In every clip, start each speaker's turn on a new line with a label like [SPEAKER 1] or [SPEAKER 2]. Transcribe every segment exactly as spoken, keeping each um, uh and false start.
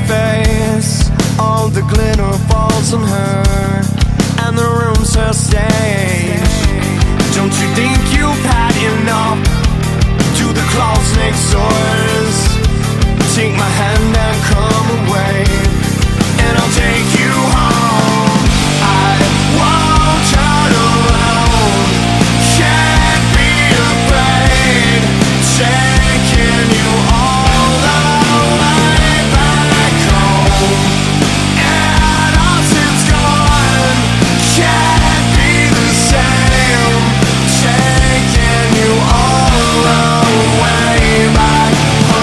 [SPEAKER 1] face, all the glitter falls on her, and the room's her stage. Don't you think you've had enough? To the clouds next doors, take my hand and come away, and I'll take you home. I won't turn around, can't be afraid, taking you all the way back home. And once it's gone, can't be the same, taking you all the way back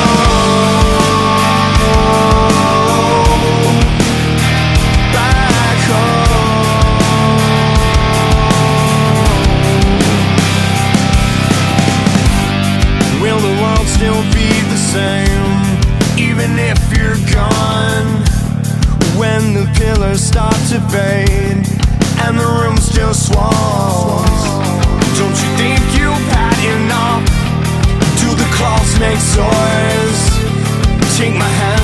[SPEAKER 1] home, back home. Will the world still be the same, even if you're gone? When the pillars start to fade and the room's just walls, don't you think you've had enough? To the clouds next doors, take my hand